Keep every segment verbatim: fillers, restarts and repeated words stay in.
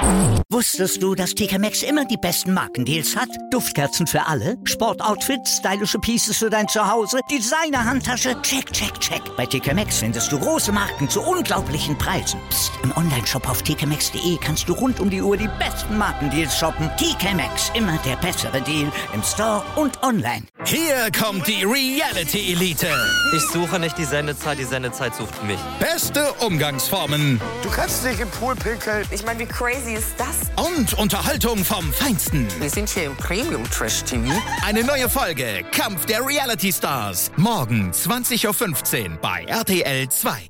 Wusstest du, dass T K Maxx immer die besten Markendeals hat? Duftkerzen für alle, Sportoutfits, stylische Pieces für dein Zuhause, Designer-Handtasche, check, check, check. Bei T K Maxx findest du große Marken zu unglaublichen Preisen. Psst. Im Onlineshop auf t k maxx punkt d e kannst du rund um die Uhr die besten Markendeals shoppen. T K Maxx, immer der bessere Deal im Store und online. Hier kommt die Reality Elite. Ich suche nicht die Sendezeit, die Sendezeit sucht mich. Beste Umgangsformen. Du kannst nicht im Pool pinkeln. Ich meine, wie crazy ist das? Und Unterhaltung vom Feinsten. Wir sind hier im Premium-Trash-T V. Eine neue Folge Kampf der Reality Stars. Morgen zwanzig Uhr fünfzehn bei R T L zwei.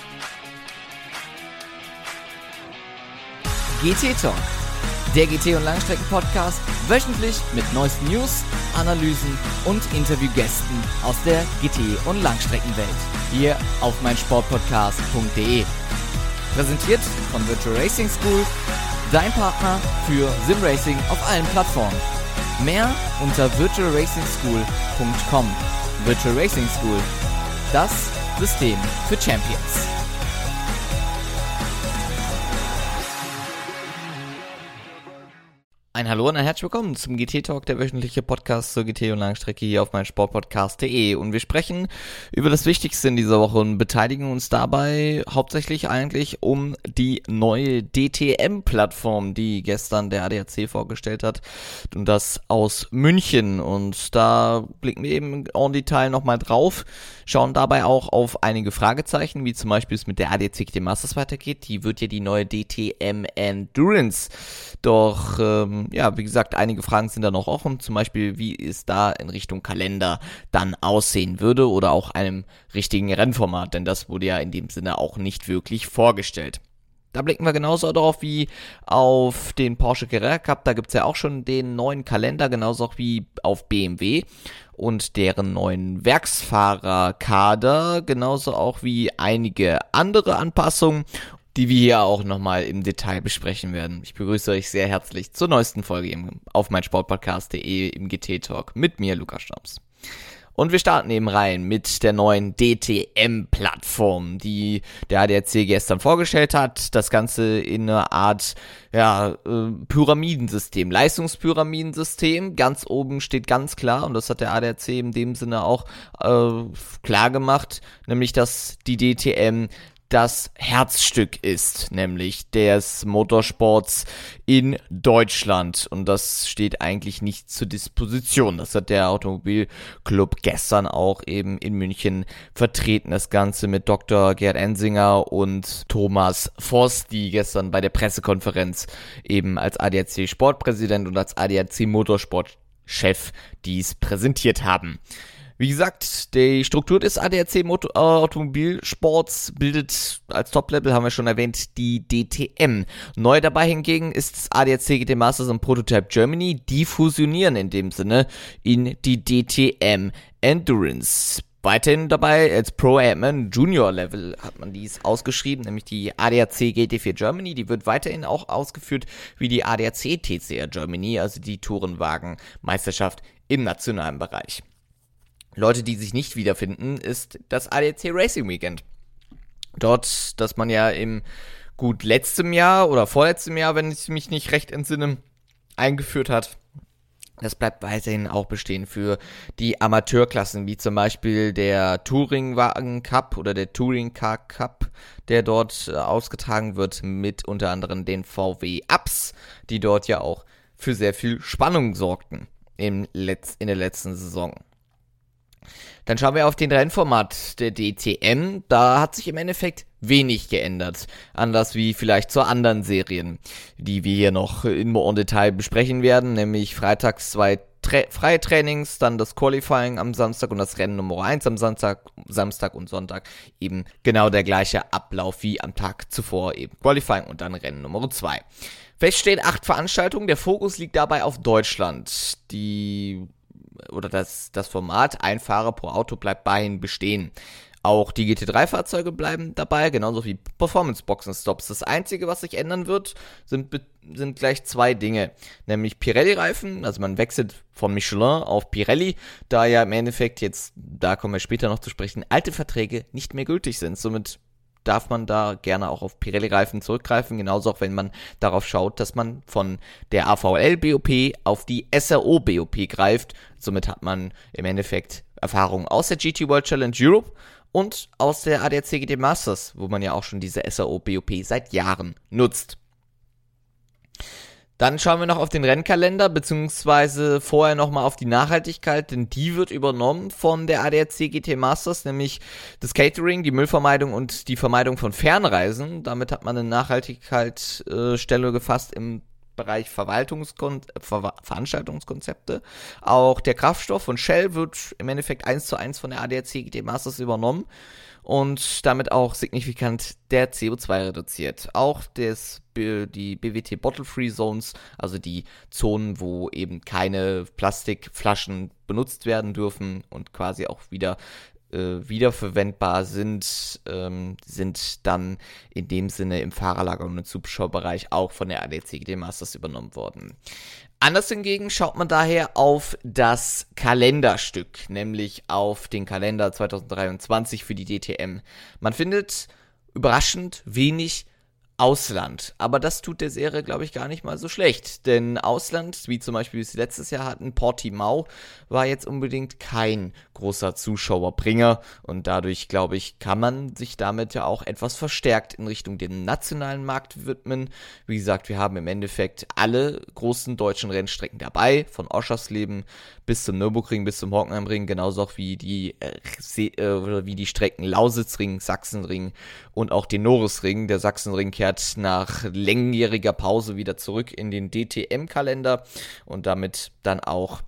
G T Talk, der G T- und Langstrecken-Podcast, wöchentlich mit neuesten News, Analysen und Interviewgästen aus der G T- und Langstreckenwelt. Hier auf meinsportpodcast punkt d e. Präsentiert von Virtual Racing School, dein Partner für Simracing auf allen Plattformen. Mehr unter virtual racing school punkt com. Virtual Racing School, das System für Champions. Ein Hallo und ein herzlich willkommen zum G T-Talk, der wöchentliche Podcast zur G T- und Langstrecke hier auf meinsportpodcast punkt d e. Und wir sprechen über das Wichtigste in dieser Woche und beteiligen uns dabei hauptsächlich eigentlich um die neue D T M-Plattform, die gestern der A D A C vorgestellt hat, und das aus München. Und da blicken wir eben en Detail nochmal drauf, schauen dabei auch auf einige Fragezeichen, wie zum Beispiel es mit der A D A C G T Masters weitergeht. Die wird ja die neue D T M Endurance. Doch, ähm, ja, wie gesagt, einige Fragen sind da noch offen, zum Beispiel, wie es da in Richtung Kalender dann aussehen würde oder auch einem richtigen Rennformat, denn das wurde ja in dem Sinne auch nicht wirklich vorgestellt. Da blicken wir genauso darauf wie auf den Porsche Carrera Cup, da gibt's ja auch schon den neuen Kalender, genauso auch wie auf B M W und deren neuen Werksfahrerkader, genauso auch wie einige andere Anpassungen, die wir hier auch nochmal im Detail besprechen werden. Ich begrüße euch sehr herzlich zur neuesten Folge auf meinsportpodcast punkt d e im G T-Talk mit mir, Lukas Stamms. Und wir starten eben rein mit der neuen D T M-Plattform, die der A D A C gestern vorgestellt hat. Das Ganze in einer Art ja, äh, Pyramidensystem, Leistungspyramidensystem. Ganz oben steht ganz klar, und das hat der A D A C in dem Sinne auch äh, klar gemacht, nämlich dass die D T M das Herzstück ist, nämlich des Motorsports in Deutschland. Und das steht eigentlich nicht zur Disposition. Das hat der Automobilclub gestern auch eben in München vertreten. Das Ganze mit Doktor Gerd Ensinger und Thomas Voss, die gestern bei der Pressekonferenz eben als A D A C Sportpräsident und als A D A C Motorsportchef dies präsentiert haben. Wie gesagt, die Struktur des A D A C Motor- äh, Automobilsports bildet als Top-Level, haben wir schon erwähnt, die D T M. Neu dabei hingegen ist das A D A C G T Masters und Prototype Germany. Die fusionieren in dem Sinne in die D T M Endurance. Weiterhin dabei als Pro-Am Junior Level hat man dies ausgeschrieben, nämlich die A D A C G T vier Germany. Die wird weiterhin auch ausgeführt wie die A D A C T C R Germany, also die Tourenwagen-Meisterschaft im nationalen Bereich. Leute, die sich nicht wiederfinden, ist das A D A C Racing Weekend. Dort, das man ja im gut letztem Jahr oder vorletztem Jahr, wenn ich mich nicht recht entsinne, eingeführt hat. Das bleibt weiterhin auch bestehen für die Amateurklassen, wie zum Beispiel der Touringwagen Cup oder der Touring Car Cup, der dort ausgetragen wird mit unter anderem den V W Ups, die dort ja auch für sehr viel Spannung sorgten im Letz- in der letzten Saison. Dann schauen wir auf den Rennformat der D T M. Da hat sich im Endeffekt wenig geändert. Anders wie vielleicht zu anderen Serien, die wir hier noch in Detail besprechen werden. Nämlich freitags zwei Tra- freie Trainings, dann das Qualifying am Samstag und das Rennen Nummer eins am Samstag, Samstag und Sonntag. Eben genau der gleiche Ablauf wie am Tag zuvor. Eben Qualifying und dann Rennen Nummer zwei. Fest steht acht Veranstaltungen. Der Fokus liegt dabei auf Deutschland. Die oder das, das Format ein Fahrer pro Auto bleibt weiterhin bestehen. Auch die G T drei Fahrzeuge bleiben dabei, genauso wie Performance-Boxen-Stops. Das Einzige, was sich ändern wird, sind, sind gleich zwei Dinge. Nämlich Pirelli-Reifen, also man wechselt von Michelin auf Pirelli, da ja im Endeffekt jetzt, da kommen wir später noch zu sprechen, alte Verträge nicht mehr gültig sind. Somit darf man da gerne auch auf Pirelli-Reifen zurückgreifen, genauso auch wenn man darauf schaut, dass man von der A V L B O P auf die S R O B O P greift. Somit hat man im Endeffekt Erfahrungen aus der G T World Challenge Europe und aus der A D A C G T Masters, wo man ja auch schon diese S R O B O P seit Jahren nutzt. Dann schauen wir noch auf den Rennkalender, beziehungsweise vorher nochmal auf die Nachhaltigkeit, denn die wird übernommen von der A D A C G T Masters, nämlich das Catering, die Müllvermeidung und die Vermeidung von Fernreisen. Damit hat man eine Nachhaltigkeitsstelle äh, gefasst im Bereich Verwaltungskon- Ver- Veranstaltungskonzepte. Auch der Kraftstoff von Shell wird im Endeffekt eins zu eins von der A D A C G T Masters übernommen und damit auch signifikant der C O zwei reduziert. Auch das, die B W T Bottle Free Zones, also die Zonen, wo eben keine Plastikflaschen benutzt werden dürfen und quasi auch wieder äh, wiederverwendbar sind, ähm, sind dann in dem Sinne im Fahrerlager und im Zuschauerbereich auch von der A D A C G T Masters übernommen worden. Anders hingegen schaut man daher auf das Kalenderstück, nämlich auf den Kalender zwanzig dreiundzwanzig für die D T M. Man findet überraschend wenig Ausland, aber das tut der Serie, glaube ich, gar nicht mal so schlecht, denn Ausland, wie zum Beispiel wir es letztes Jahr hatten, Portimao, war jetzt unbedingt kein großer Zuschauerbringer und dadurch, glaube ich, kann man sich damit ja auch etwas verstärkt in Richtung den nationalen Markt widmen. Wie gesagt, wir haben im Endeffekt alle großen deutschen Rennstrecken dabei, von Oschersleben bis zum Nürburgring, bis zum Hockenheimring, genauso auch wie die, äh, See, äh, wie die Strecken Lausitzring, Sachsenring und auch den Norisring. Der Sachsenring kehrt nach längerjähriger Pause wieder zurück in den D T M-Kalender und damit dann auch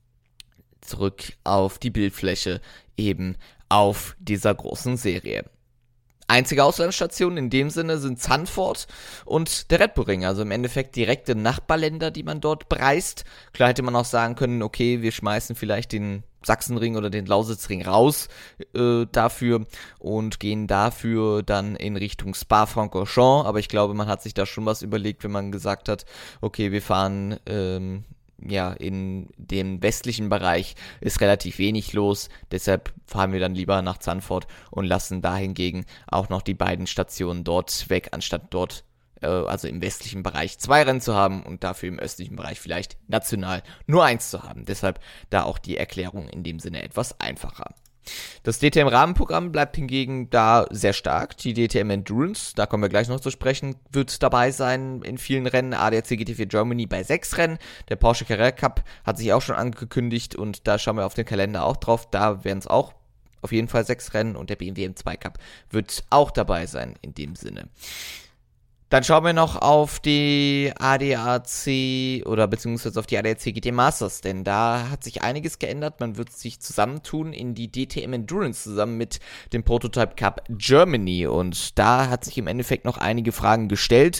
zurück auf die Bildfläche, eben auf dieser großen Serie. Einzige Auslandsstation in dem Sinne sind Zandvoort und der Red Bull Ring, also im Endeffekt direkte Nachbarländer, die man dort bereist. Klar hätte man auch sagen können, okay, wir schmeißen vielleicht den Sachsenring oder den Lausitzring raus äh, dafür und gehen dafür dann in Richtung Spa-Francorchamps, aber ich glaube, man hat sich da schon was überlegt, wenn man gesagt hat, okay, wir fahren ähm, ja, in dem westlichen Bereich ist relativ wenig los, deshalb fahren wir dann lieber nach Zandvoort und lassen dahingegen auch noch die beiden Stationen dort weg, anstatt dort, äh, also im westlichen Bereich zwei Rennen zu haben und dafür im östlichen Bereich vielleicht national nur eins zu haben. Deshalb da auch die Erklärung in dem Sinne etwas einfacher. Das D T M-Rahmenprogramm bleibt hingegen da sehr stark. Die D T M Endurance, da kommen wir gleich noch zu sprechen, wird dabei sein in vielen Rennen. A D A C G T vier Germany bei sechs Rennen. Der Porsche Carrera Cup hat sich auch schon angekündigt und da schauen wir auf den Kalender auch drauf. Da werden es auch auf jeden Fall sechs Rennen und der B M W M zwei Cup wird auch dabei sein in dem Sinne. Dann schauen wir noch auf die A D A C oder beziehungsweise auf die A D A C G T Masters, denn da hat sich einiges geändert. Man wird sich zusammentun in die D T M Endurance zusammen mit dem Prototype Cup Germany und da hat sich im Endeffekt noch einige Fragen gestellt.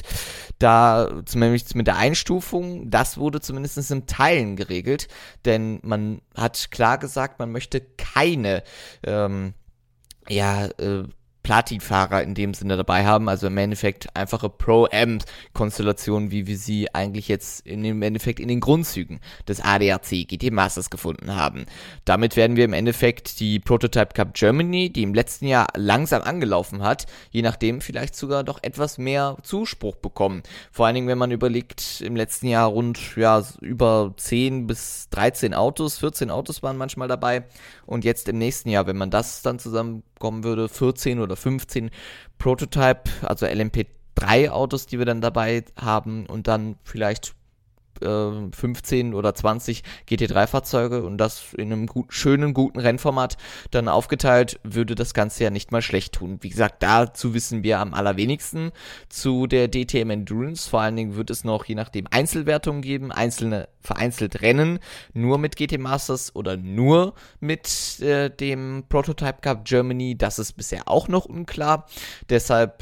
Da zumindest mit der Einstufung, das wurde zumindest in Teilen geregelt, denn man hat klar gesagt, man möchte keine ähm, ja, äh, Platin-Fahrer in dem Sinne dabei haben, also im Endeffekt einfache Pro-Am-Konstellationen, wie wir sie eigentlich jetzt in dem Endeffekt in den Grundzügen des A D A C G T Masters gefunden haben. Damit werden wir im Endeffekt die Prototype Cup Germany, die im letzten Jahr langsam angelaufen hat, je nachdem vielleicht sogar doch etwas mehr Zuspruch bekommen. Vor allen Dingen, wenn man überlegt, im letzten Jahr rund ja über zehn bis dreizehn Autos, vierzehn Autos waren manchmal dabei und jetzt im nächsten Jahr, wenn man das dann zusammenkommen würde, vierzehn oder fünfzehn Prototype, also L M P drei Autos, die wir dann dabei haben und dann vielleicht äh, fünfzehn oder zwanzig G T drei Fahrzeuge und das in einem gut, schönen, guten Rennformat dann aufgeteilt, würde das Ganze ja nicht mal schlecht tun. Wie gesagt, dazu wissen wir am allerwenigsten zu der D T M Endurance. Vor allen Dingen wird es noch je nachdem Einzelwertungen geben, einzelne vereinzelt Rennen, nur mit G T Masters oder nur mit äh, dem Prototype Cup Germany. Das ist bisher auch noch unklar. Deshalb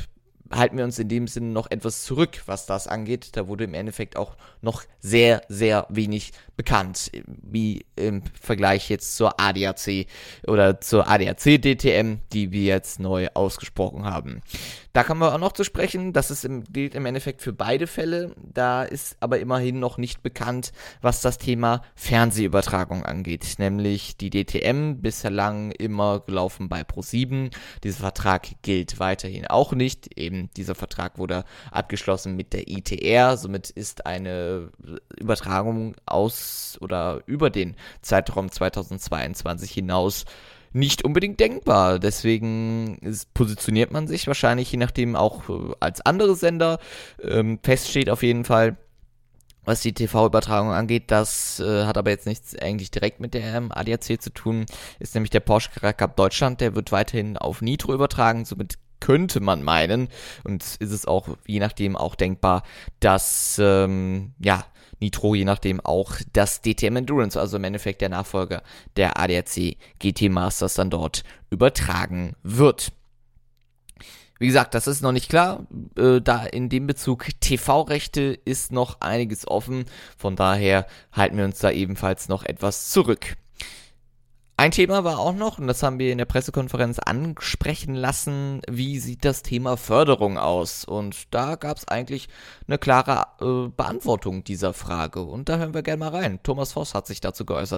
halten wir uns in dem Sinne noch etwas zurück, was das angeht. Da wurde im Endeffekt auch noch sehr, sehr wenig bekannt, wie im Vergleich jetzt zur A D A C oder zur A D A C D T M, die wir jetzt neu ausgesprochen haben. Da kommen wir auch noch zu sprechen, das ist im, gilt im Endeffekt für beide Fälle, da ist aber immerhin noch nicht bekannt, was das Thema Fernsehübertragung angeht, nämlich die D T M, bislang immer gelaufen bei ProSieben, dieser Vertrag gilt weiterhin auch nicht, eben dieser Vertrag wurde abgeschlossen mit der I T R, somit ist eine Übertragung aus oder über den Zeitraum zweitausendzweiundzwanzig hinaus nicht unbedingt denkbar. Deswegen ist, positioniert man sich wahrscheinlich, je nachdem auch äh, als andere Sender. Ähm, fest steht auf jeden Fall, was die T V-Übertragung angeht. Das äh, hat aber jetzt nichts eigentlich direkt mit der ähm, A D A C zu tun. Ist nämlich der Porsche Carrera Cup Deutschland. Der wird weiterhin auf Nitro übertragen. Somit könnte man meinen, und ist es auch je nachdem auch denkbar, dass ähm, ja Nitro je nachdem auch das D T M Endurance, also im Endeffekt der Nachfolger der A D A C G T Masters, dann dort übertragen wird. Wie gesagt, das ist noch nicht klar, äh, da in dem Bezug T V-Rechte ist noch einiges offen, von daher halten wir uns da ebenfalls noch etwas zurück. Ein Thema war auch noch, und das haben wir in der Pressekonferenz ansprechen lassen, wie sieht das Thema Förderung aus? Und da gab es eigentlich eine klare äh, Beantwortung dieser Frage. Und da hören wir gerne mal rein. Thomas Voss hat sich dazu geäußert.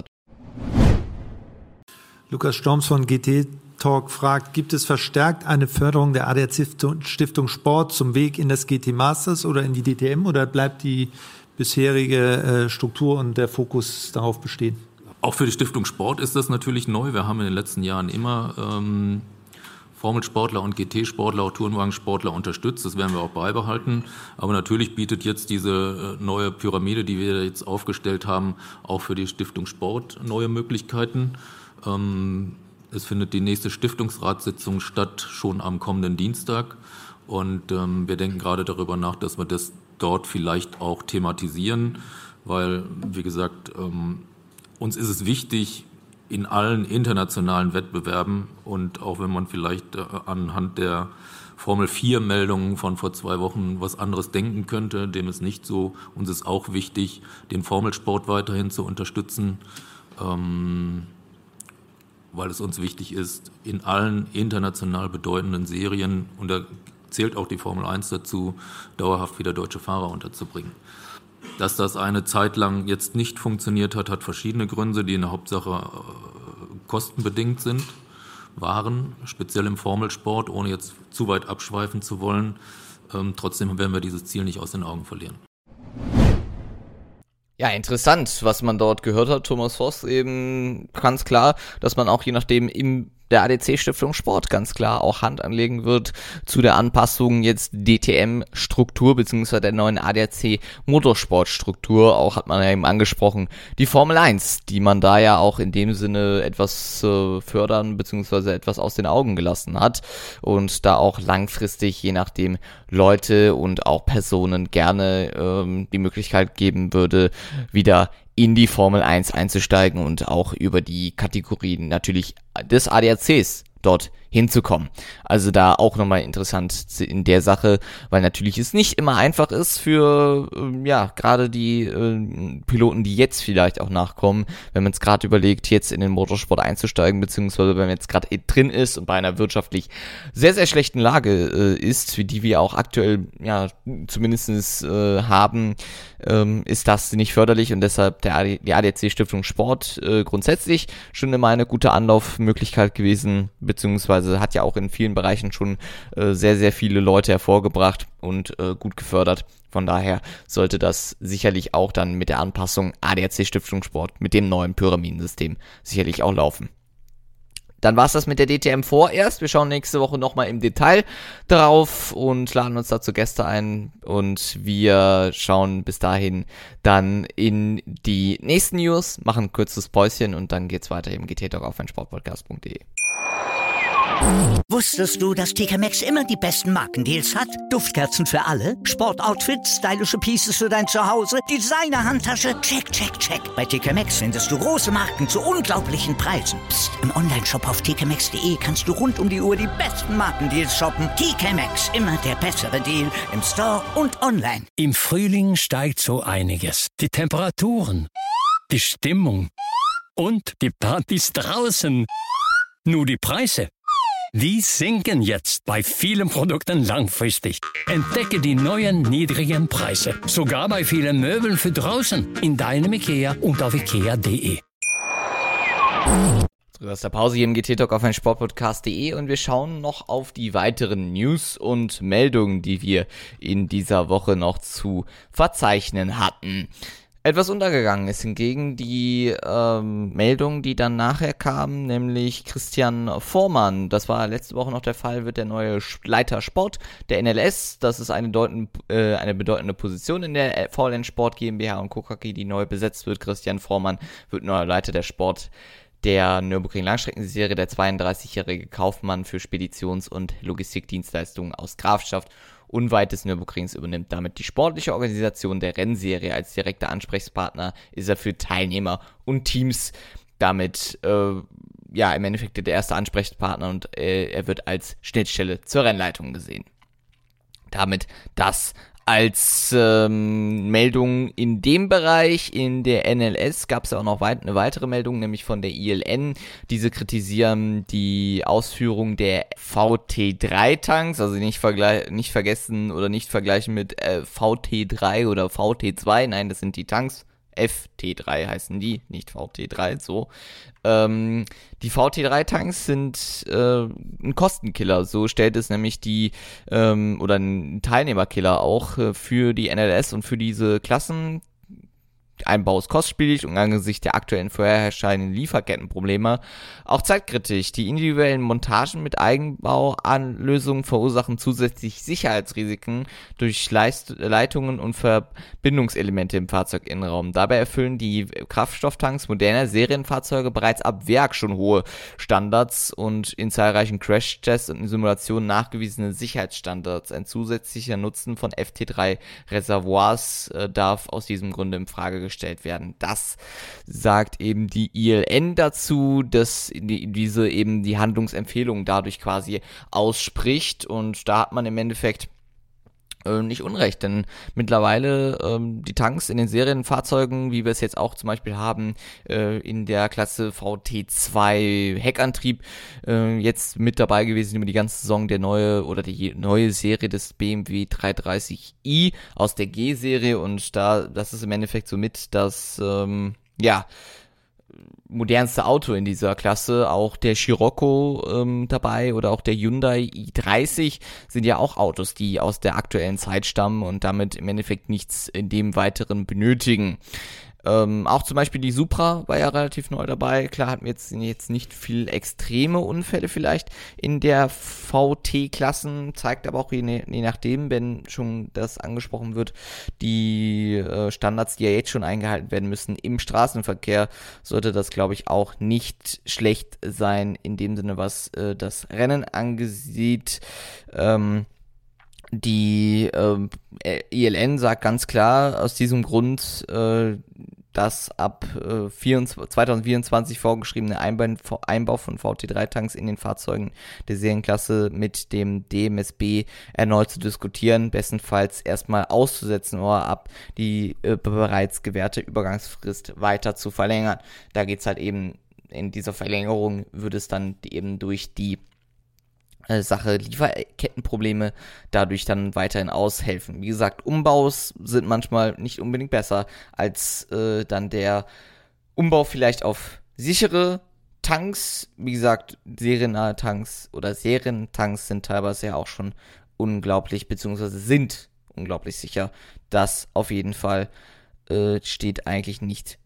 Lukas Storms von G T Talk fragt, gibt es verstärkt eine Förderung der A D A C Stiftung Sport zum Weg in das G T Masters oder in die D T M oder bleibt die bisherige äh, Struktur und der Fokus darauf bestehen? Auch für die Stiftung Sport ist das natürlich neu. Wir haben in den letzten Jahren immer ähm, Formelsportler und G T-Sportler, auch Tourenwagensportler unterstützt. Das werden wir auch beibehalten. Aber natürlich bietet jetzt diese neue Pyramide, die wir jetzt aufgestellt haben, auch für die Stiftung Sport neue Möglichkeiten. Ähm, es findet die nächste Stiftungsratssitzung statt, schon am kommenden Dienstag. Und ähm, wir denken gerade darüber nach, dass wir das dort vielleicht auch thematisieren, weil, wie gesagt, ähm, uns ist es wichtig, in allen internationalen Wettbewerben und auch wenn man vielleicht äh, anhand der Formel vier Meldungen von vor zwei Wochen was anderes denken könnte, dem ist nicht so. Uns ist auch wichtig, den Formelsport weiterhin zu unterstützen, ähm, weil es uns wichtig ist, in allen international bedeutenden Serien, und da zählt auch die Formel eins dazu, dauerhaft wieder deutsche Fahrer unterzubringen. Dass das eine Zeit lang jetzt nicht funktioniert hat, hat verschiedene Gründe, die in der Hauptsache äh, kostenbedingt sind, waren, speziell im Formelsport, ohne jetzt zu weit abschweifen zu wollen. Ähm, trotzdem werden wir dieses Ziel nicht aus den Augen verlieren. Ja, interessant, was man dort gehört hat. Thomas Voss eben ganz klar, dass man auch je nachdem im der A D A C Stiftung Sport ganz klar auch Hand anlegen wird zu der Anpassung jetzt D T M-Struktur beziehungsweise der neuen A D A C Motorsport-Struktur. Auch hat man ja eben angesprochen, die Formel eins, die man da ja auch in dem Sinne etwas äh, fördern beziehungsweise etwas aus den Augen gelassen hat und da auch langfristig je nachdem Leute und auch Personen gerne ähm, die Möglichkeit geben würde, wieder in die Formel eins einzusteigen und auch über die Kategorien natürlich des A D A Cs dort hinzukommen. Also da auch nochmal interessant in der Sache, weil natürlich es nicht immer einfach ist für, äh, ja, gerade die äh, Piloten, die jetzt vielleicht auch nachkommen, wenn man es gerade überlegt, jetzt in den Motorsport einzusteigen, beziehungsweise wenn man jetzt gerade drin ist und bei einer wirtschaftlich sehr, sehr schlechten Lage äh, ist, wie die wir auch aktuell, ja, zumindest äh, haben, ähm, ist das nicht förderlich und deshalb der A D, die A D A C Stiftung Sport äh, grundsätzlich schon immer eine gute Anlaufmöglichkeit gewesen, beziehungsweise hat ja auch in vielen Bereichen schon äh, sehr, sehr viele Leute hervorgebracht und äh, gut gefördert. Von daher sollte das sicherlich auch dann mit der Anpassung A D A C Stiftung Sport mit dem neuen Pyramidensystem sicherlich auch laufen. Dann war es das mit der D T M vorerst. Wir schauen nächste Woche nochmal im Detail darauf und laden uns dazu Gäste ein. Und wir schauen bis dahin dann in die nächsten News, machen ein kurzes Päuschen und dann geht's weiter im G T Talk auf meinsportpodcast punkt de. Wusstest du, dass T K Maxx immer die besten Markendeals hat? Duftkerzen für alle, Sportoutfits, stylische Pieces für dein Zuhause, Designer-Handtasche, check, check, check. Bei T K Maxx findest du große Marken zu unglaublichen Preisen. Psst. Im Onlineshop auf t k maxx punkt d e kannst du rund um die Uhr die besten Markendeals shoppen. T K Maxx, immer der bessere Deal im Store und online. Im Frühling steigt so einiges. Die Temperaturen, die Stimmung und die Partys draußen. Nur die Preise, die sinken jetzt bei vielen Produkten langfristig. Entdecke die neuen niedrigen Preise. Sogar bei vielen Möbeln für draußen. In deinem IKEA und auf ikea punkt d e. Zurück aus der Pause hier im G T-Talk auf mein Sportpodcast punkt d e und wir schauen noch auf die weiteren News und Meldungen, die wir in dieser Woche noch zu verzeichnen hatten. Etwas untergegangen ist hingegen die ähm, Meldung, die dann nachher kam, nämlich Christian Vormann. Das war letzte Woche noch der Fall, wird der neue Leiter Sport der N L S. Das ist eine, deuten, äh, eine bedeutende Position in der V L N Sport GmbH und Co. K G, die neu besetzt wird. Christian Vormann wird neuer Leiter der Sport der Nürburgring Langstreckenserie, der zweiunddreißigjährige Kaufmann für Speditions- und Logistikdienstleistungen aus Grafschaft unweit des Nürburgrings übernimmt damit die sportliche Organisation der Rennserie. Als direkter Ansprechpartner ist er für Teilnehmer und Teams damit äh, ja im Endeffekt der erste Ansprechpartner und äh, er wird als Schnittstelle zur Rennleitung gesehen. Damit das als ähm, Meldung in dem Bereich. In der N L S gab es ja auch noch weit, eine weitere Meldung, nämlich von der I L N. Diese kritisieren die Ausführung der V T drei Tanks, also nicht, vergle- nicht vergessen oder nicht vergleichen mit äh, V T drei oder V T zwei, nein, das sind die Tanks. F T drei heißen die, nicht V T drei, so. Ähm, die V T drei Tanks sind äh, ein Kostenkiller, so stellt es nämlich die, ähm, oder ein Teilnehmerkiller auch äh, für die N L S und für diese Klassen. Einbau ist kostspielig und angesichts der aktuellen vorherrschenden Lieferkettenprobleme auch zeitkritisch. Die individuellen Montagen mit Eigenbauanlösungen verursachen zusätzlich Sicherheitsrisiken durch Leist- Leitungen und Verbindungselemente im Fahrzeuginnenraum. Dabei erfüllen die Kraftstofftanks moderner Serienfahrzeuge bereits ab Werk schon hohe Standards und in zahlreichen Crashtests und in Simulationen nachgewiesene Sicherheitsstandards. Ein zusätzlicher Nutzen von F T drei Reservoirs äh, darf aus diesem Grunde in Frage gestellt werden. Das sagt eben die I L N dazu, dass die, diese eben die Handlungsempfehlung dadurch quasi ausspricht und da hat man im Endeffekt äh, nicht unrecht, denn mittlerweile ähm, die Tanks in den Serienfahrzeugen, wie wir es jetzt auch zum Beispiel haben, äh, in der Klasse V T zwei Heckantrieb, äh, jetzt mit dabei gewesen über die ganze Saison der neue oder die neue Serie des B M W dreihundertdreißig i aus der G-Serie und da, das ist im Endeffekt somit das, ähm, ja, modernste Auto in dieser Klasse, auch der Scirocco ähm, dabei oder auch der Hyundai i dreißig sind ja auch Autos, die aus der aktuellen Zeit stammen und damit im Endeffekt nichts in dem Weiteren benötigen. Ähm, auch zum Beispiel die Supra war ja relativ neu dabei. Klar hatten wir jetzt, jetzt nicht viel extreme Unfälle vielleicht in der V T-Klassen, zeigt aber auch je, je nachdem, wenn schon das angesprochen wird, die äh, Standards, die ja jetzt schon eingehalten werden müssen im Straßenverkehr, sollte das, glaube ich, auch nicht schlecht sein in dem Sinne, was äh, das Rennen angesieht. Ähm, Die ähm, I L N sagt ganz klar aus diesem Grund, äh, dass ab äh, zwanzig vierundzwanzig vorgeschriebene Einbau, Einbau von V T drei Tanks in den Fahrzeugen der Serienklasse mit dem D M S B erneut zu diskutieren, bestenfalls erstmal auszusetzen oder ab die äh, bereits gewährte Übergangsfrist weiter zu verlängern. Da geht's halt eben, in dieser Verlängerung würde es dann eben durch die Sache Lieferkettenprobleme dadurch dann weiterhin aushelfen. Wie gesagt, Umbaus sind manchmal nicht unbedingt besser als äh, dann der Umbau vielleicht auf sichere Tanks. Wie gesagt, seriennahe Tanks oder Serientanks sind teilweise ja auch schon unglaublich, beziehungsweise sind unglaublich sicher. Das auf jeden Fall äh, steht eigentlich nicht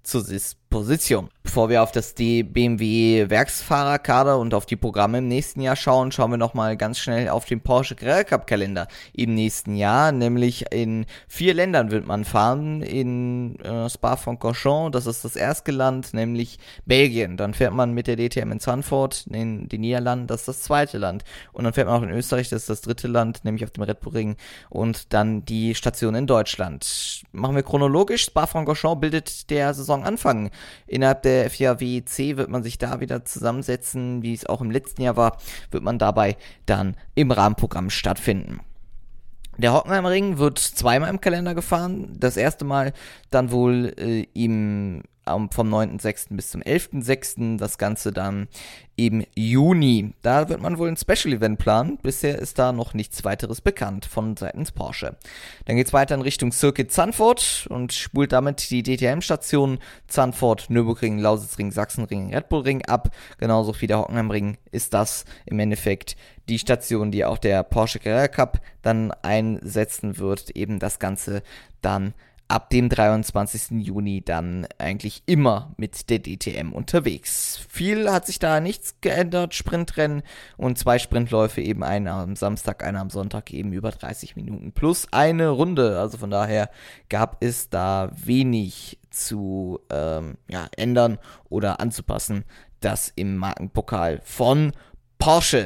zur Disposition. Bevor wir auf das B M W-Werksfahrerkader und auf die Programme im nächsten Jahr schauen, schauen wir nochmal ganz schnell auf den Porsche Carrera Cup Kalender im nächsten Jahr, nämlich in vier Ländern wird man fahren, in äh, Spa-Francorchamps, das ist das erste Land, nämlich Belgien, dann fährt man mit der D T M in Zandvoort in den Niederlanden, das ist das zweite Land, und dann fährt man auch in Österreich, das ist das dritte Land, nämlich auf dem Red Bull Ring, und dann die Station in Deutschland. Machen wir chronologisch, Spa-Francorchamps bildet der Saisonanfang. Innerhalb der F I A W C wird man sich da wieder zusammensetzen, wie es auch im letzten Jahr war, wird man dabei dann im Rahmenprogramm stattfinden. Der Hockenheimring wird zweimal im Kalender gefahren, das erste Mal dann wohl äh, im vom neunten sechsten bis zum elften sechsten das Ganze dann im Juni. Da wird man wohl ein Special-Event planen. Bisher ist da noch nichts weiteres bekannt von seitens Porsche. Dann geht es weiter in Richtung Circuit Zandvoort und spult damit die D T M-Stationen Zandvoort, Nürburgring, Lausitzring, Sachsenring, Red Bull Ring ab. Genauso wie der Hockenheimring ist das im Endeffekt die Station, die auch der Porsche Carrera Cup dann einsetzen wird. Eben das Ganze dann ab dem dreiundzwanzigsten Juni dann eigentlich immer mit der D T M unterwegs. Viel hat sich da nichts geändert, Sprintrennen und zwei Sprintläufe, eben einer am Samstag, einer am Sonntag, eben über dreißig Minuten plus eine Runde. Also von daher gab es da wenig zu ähm, ja, ändern oder anzupassen, das im Markenpokal von Porsche.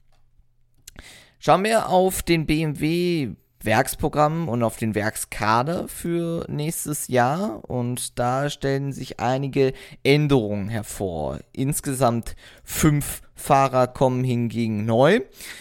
Schauen wir auf den B M W Werksprogramm und auf den Werkskader für nächstes Jahr, und da stellen sich einige Änderungen hervor. Insgesamt fünf Fahrer kommen hingegen neu.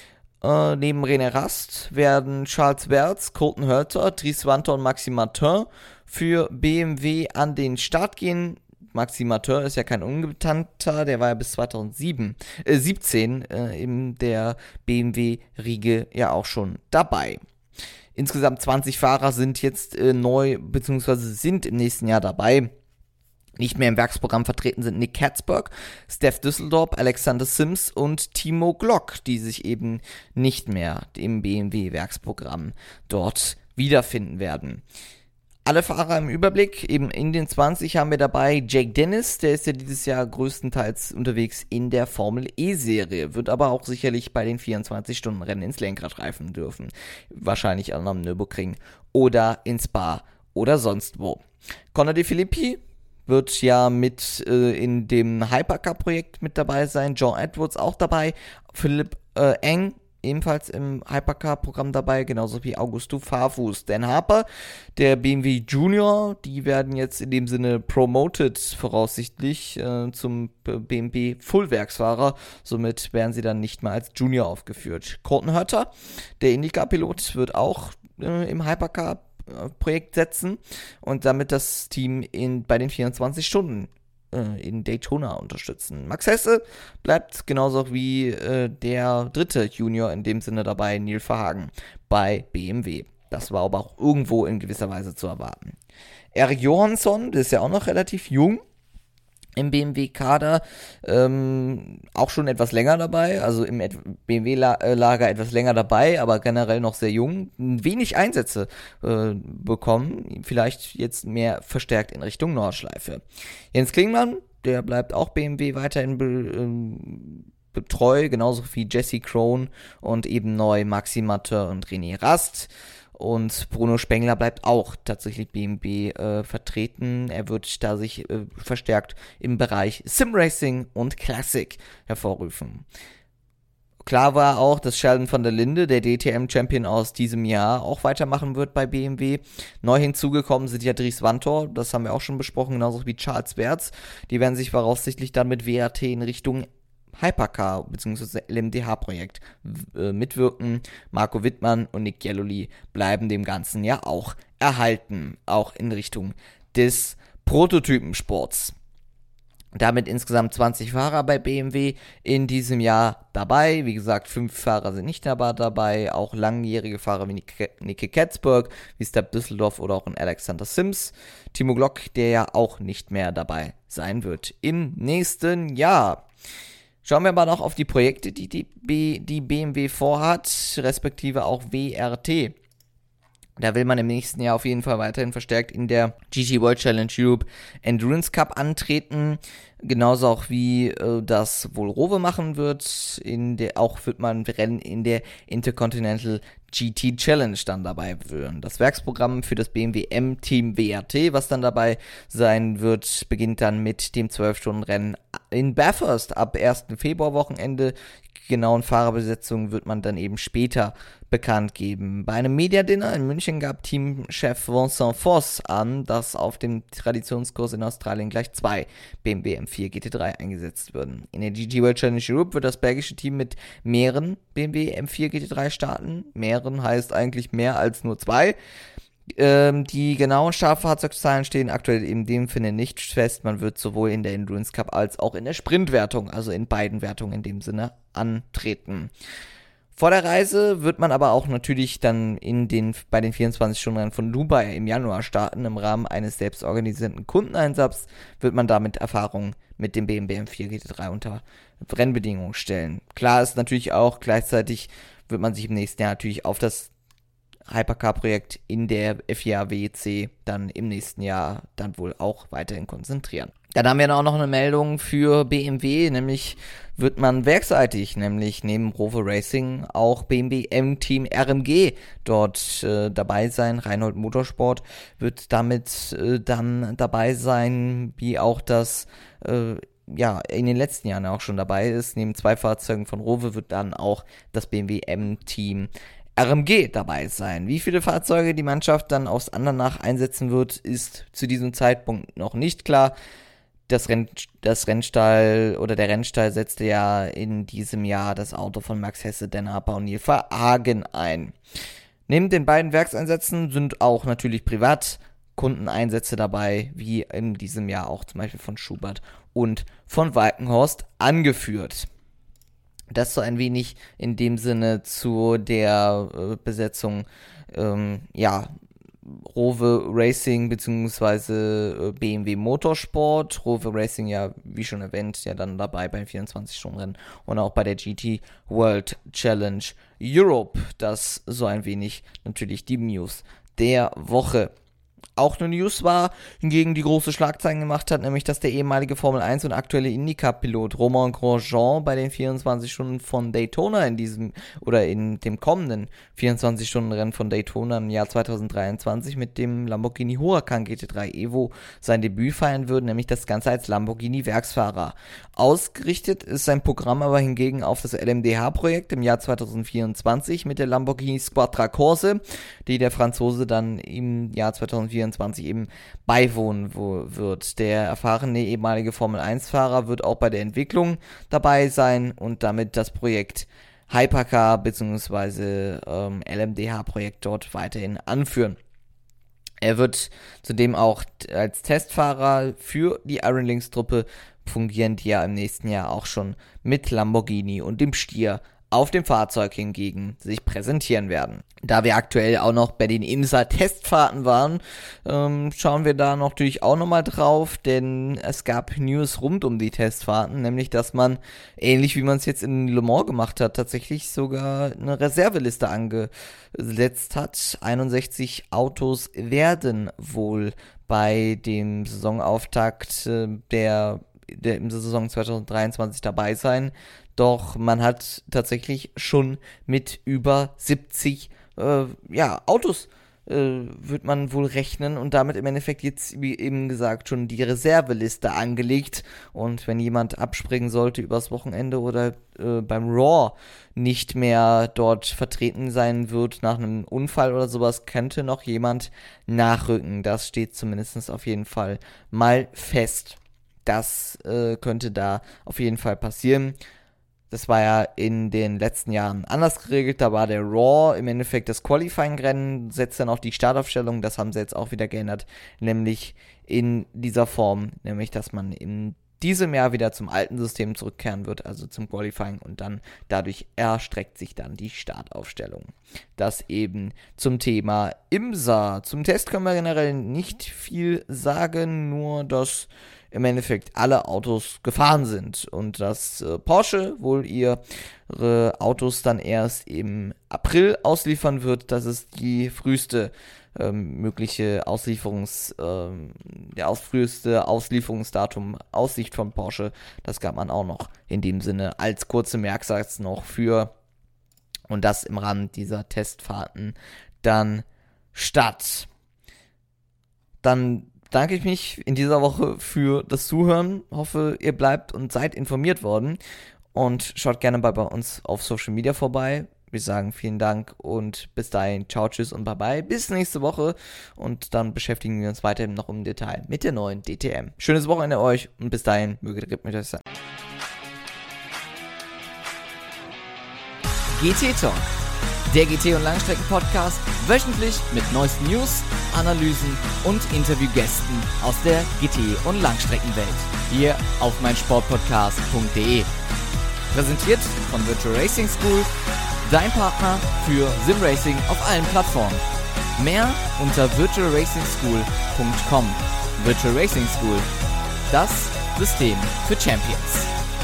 Äh, neben René Rast werden Charles Werts, Colton Herta, Dries Vanthoor und Maxime Martin für B M W an den Start gehen. Maxime Martin ist ja kein Unbekannter, der war ja bis zweitausendsiebzehn äh, siebzehn, äh, in der B M W-Riege ja auch schon dabei. Insgesamt zwanzig Fahrer sind jetzt äh, neu, beziehungsweise sind im nächsten Jahr dabei. Nicht mehr im Werksprogramm vertreten sind Nick Katzberg, Steph Düsseldorf, Alexander Sims und Timo Glock, die sich eben nicht mehr im B M W-Werksprogramm dort wiederfinden werden. Alle Fahrer im Überblick, eben in den zwanzig haben wir dabei Jake Dennis, der ist ja dieses Jahr größtenteils unterwegs in der Formel E-Serie, wird aber auch sicherlich bei den vierundzwanzig-Stunden-Rennen ins Lenkrad reifen dürfen. Wahrscheinlich am Nürburgring oder in Spa oder sonst wo. Conor De Filippi wird ja mit äh, in dem Hypercar-Projekt mit dabei sein, John Edwards auch dabei, Philipp äh, Eng ebenfalls im Hypercar-Programm dabei, genauso wie Augusto Farfus. Dan Harper, der B M W Junior, die werden jetzt in dem Sinne promoted voraussichtlich äh, zum B M W Fullwerksfahrer. Somit werden sie dann nicht mehr als Junior aufgeführt. Colton Herta, der IndyCar-Pilot, wird auch äh, im Hypercar-Projekt setzen und damit das Team in, bei den vierundzwanzig Stunden in Daytona unterstützen. Max Hesse bleibt genauso wie äh, der dritte Junior in dem Sinne dabei, Neil Verhagen, bei B M W. Das war aber auch irgendwo in gewisser Weise zu erwarten. Erik Johansson, der ist ja auch noch relativ jung im B M W-Kader, ähm, auch schon etwas länger dabei, also im B M W-Lager etwas länger dabei, aber generell noch sehr jung, wenig Einsätze äh, bekommen, vielleicht jetzt mehr verstärkt in Richtung Nordschleife. Jens Klingmann, der bleibt auch B M W weiterhin be- ähm, betreu, genauso wie Jesse Krohn und eben neu Maxime Martin und René Rast. Und Bruno Spengler bleibt auch tatsächlich B M W äh, vertreten. Er wird da sich äh, verstärkt im Bereich Simracing und Classic hervorrufen. Klar war auch, dass Sheldon van der Linde, der D T M-Champion aus diesem Jahr, auch weitermachen wird bei B M W. Neu hinzugekommen sind ja Dries Vanthoor, das haben wir auch schon besprochen, genauso wie Charles Werts. Die werden sich voraussichtlich dann mit W R T in Richtung Hypercar bzw. L M D H-Projekt äh, mitwirken. Marco Wittmann und Nick Jelloli bleiben dem Ganzen ja auch erhalten, auch in Richtung des Prototypensports. Damit insgesamt zwanzig Fahrer bei B M W in diesem Jahr dabei. Wie gesagt, fünf Fahrer sind nicht dabei, dabei. Auch langjährige Fahrer wie Nicky Katzberg, wie Steph Düsseldorf oder auch ein Alexander Sims. Timo Glock, der ja auch nicht mehr dabei sein wird im nächsten Jahr. Schauen wir aber noch auf die Projekte, die die, B, die B M W vorhat, respektive auch W R T. Da will man im nächsten Jahr auf jeden Fall weiterhin verstärkt in der G T World Challenge Europe Endurance Cup antreten. Genauso auch wie äh, das wohl Rowe machen wird. In der, auch wird man Rennen in der Intercontinental G T Challenge dann dabei führen. Das Werksprogramm für das B M W M-Team W R T, was dann dabei sein wird, beginnt dann mit dem zwölf-Stunden-Rennen in Bathurst ab ersten Februar-Wochenende. Genauen Fahrerbesetzung wird man dann eben später bekannt geben. Bei einem Media-Dinner in München gab Teamchef Vincent Voss an, dass auf dem Traditionskurs in Australien gleich zwei B M W M vier G T drei eingesetzt würden. In der G T World Challenge Europe wird das belgische Team mit mehreren B M W M vier G T drei starten. Mehreren heißt eigentlich mehr als nur zwei. Ähm, die genauen Startfahrzeugszahlen stehen aktuell in dem Sinne nicht fest. Man wird sowohl in der Endurance Cup als auch in der Sprintwertung, also in beiden Wertungen in dem Sinne, antreten. Vor der Reise wird man aber auch natürlich dann in den, bei den vierundzwanzig-Stunden-Rennen von Dubai im Januar starten. Im Rahmen eines selbstorganisierten Kundeneinsatzes wird man damit Erfahrung mit dem B M W M vier G T drei unter Rennbedingungen stellen. Klar ist natürlich auch, gleichzeitig wird man sich im nächsten Jahr natürlich auf das Hypercar-Projekt in der F I A W C dann im nächsten Jahr dann wohl auch weiterhin konzentrieren. Dann haben wir auch noch eine Meldung für B M W, nämlich wird man werkseitig, nämlich neben Rowe Racing auch B M W M-Team R M G dort äh, dabei sein. Reinhold Motorsport wird damit äh, dann dabei sein, wie auch das äh, ja, in den letzten Jahren auch schon dabei ist. Neben zwei Fahrzeugen von Rowe wird dann auch das B M W M-Team R M G dabei sein. Wie viele Fahrzeuge die Mannschaft dann aus Andernach einsetzen wird, ist zu diesem Zeitpunkt noch nicht klar. Das, Renn, das Rennstall oder der Rennstall setzte ja in diesem Jahr das Auto von Max Hesse, Dan Harper und Neil Verhagen ein. Neben den beiden Werkseinsätzen sind auch natürlich Privatkundeneinsätze dabei, wie in diesem Jahr auch zum Beispiel von Schubert und von Walkenhorst angeführt. Das so ein wenig in dem Sinne zu der äh, Besetzung, ähm, ja, Rowe Racing bzw. äh, B M W Motorsport. Rowe Racing ja, wie schon erwähnt, ja dann dabei beim vierundzwanzig-Stunden-Rennen und auch bei der G T World Challenge Europe. Das so ein wenig natürlich die News der Woche. Auch eine News war, hingegen die große Schlagzeilen gemacht hat, nämlich dass der ehemalige Formel eins und aktuelle IndyCar-Pilot Romain Grosjean bei den vierundzwanzig Stunden von Daytona in diesem, oder in dem kommenden vierundzwanzig-Stunden-Rennen von Daytona im Jahr zweitausenddreiundzwanzig mit dem Lamborghini Huracan G T drei Evo sein Debüt feiern würden, nämlich das Ganze als Lamborghini-Werksfahrer. Ausgerichtet ist sein Programm aber hingegen auf das L M D H-Projekt im Jahr zweitausendvierundzwanzig mit der Lamborghini Squadra Corse, die der Franzose dann im Jahr zweitausendvierundzwanzig eben beiwohnen wird. Der erfahrene ehemalige Formel eins Fahrer wird auch bei der Entwicklung dabei sein und damit das Projekt Hypercar bzw. Ähm, L M D H-Projekt dort weiterhin anführen. Er wird zudem auch als Testfahrer für die Iron Lynx Truppe fungieren, die ja im nächsten Jahr auch schon mit Lamborghini und dem Stier auf dem Fahrzeug hingegen sich präsentieren werden. Da wir aktuell auch noch bei den IMSA-Testfahrten waren, ähm, schauen wir da natürlich auch nochmal drauf, denn es gab News rund um die Testfahrten, nämlich dass man, ähnlich wie man es jetzt in Le Mans gemacht hat, tatsächlich sogar eine Reserveliste angesetzt hat. einundsechzig Autos werden wohl bei dem Saisonauftakt äh, der, der im Saison zweitausenddreiundzwanzig dabei sein. Doch man hat tatsächlich schon mit über siebzig äh, ja, Autos äh, wird man wohl rechnen und damit im Endeffekt jetzt, wie eben gesagt, schon die Reserveliste angelegt. Und wenn jemand abspringen sollte übers Wochenende oder äh, beim Raw nicht mehr dort vertreten sein wird nach einem Unfall oder sowas, könnte noch jemand nachrücken. Das steht zumindest auf jeden Fall mal fest. Das äh, könnte da auf jeden Fall passieren. Das war ja in den letzten Jahren anders geregelt. Da war der Raw im Endeffekt das Qualifying-Rennen, setzt dann auch die Startaufstellung. Das haben sie jetzt auch wieder geändert, nämlich in dieser Form, nämlich dass man in diesem Jahr wieder zum alten System zurückkehren wird, also zum Qualifying, und dann dadurch erstreckt sich dann die Startaufstellung. Das eben zum Thema IMSA. Zum Test können wir generell nicht viel sagen, nur dass im Endeffekt alle Autos gefahren sind und dass äh, Porsche wohl ihre Autos dann erst im April ausliefern wird. Das ist die früheste ähm, mögliche Auslieferungs, ähm, der aus, früheste Auslieferungsdatum aus Sicht von Porsche. Das gab man auch noch in dem Sinne als kurze Merksatz noch für, und das im Rahmen dieser Testfahrten dann statt. Dann danke ich mich in dieser Woche für das Zuhören. Hoffe, ihr bleibt und seid informiert worden. Und schaut gerne bei, bei uns auf Social Media vorbei. Wir sagen vielen Dank und bis dahin. Ciao, tschüss und bye bye. Bis nächste Woche. Und dann beschäftigen wir uns weiterhin noch im Detail mit der neuen D T M. Schönes Wochenende euch und bis dahin. Möge der Grip mit euch sein. G T Talk. Der G T- und Langstrecken-Podcast, wöchentlich mit neuesten News, Analysen und Interviewgästen aus der G T- und Langstreckenwelt. Hier auf meinsportpodcast punkt de. Präsentiert von Virtual Racing School, dein Partner für Simracing auf allen Plattformen. Mehr unter virtual racing school punkt com. Virtual Racing School, das System für Champions.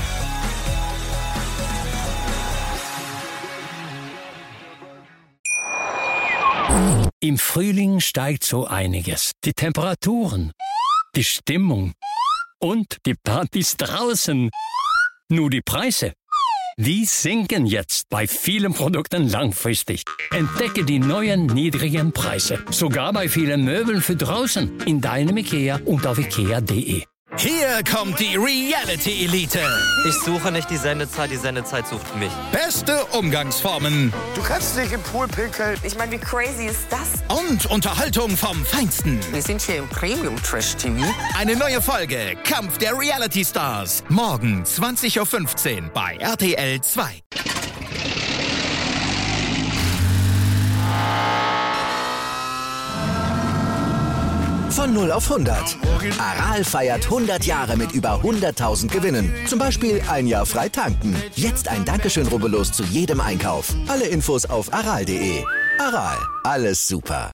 Im Frühling steigt so einiges. Die Temperaturen, die Stimmung und die Partys draußen. Nur die Preise, die sinken jetzt bei vielen Produkten langfristig. Entdecke die neuen niedrigen Preise. Sogar bei vielen Möbeln für draußen. In deinem IKEA und auf ikea punkt de. Hier kommt die Reality Elite. Ich suche nicht die Sendezeit, die Sendezeit sucht mich. Beste Umgangsformen. Du kannst dich im Pool pinkeln. Ich meine, wie crazy ist das? Und Unterhaltung vom Feinsten. Wir sind hier im Premium Trash T V. Eine neue Folge Kampf der Reality Stars. Morgen zwanzig Uhr fünfzehn bei R T L zwei. Von null auf hundert. Aral feiert hundert Jahre mit über hunderttausend Gewinnen. Zum Beispiel ein Jahr frei tanken. Jetzt ein Dankeschön, rubbellos zu jedem Einkauf. Alle Infos auf aral punkt de. Aral, alles super.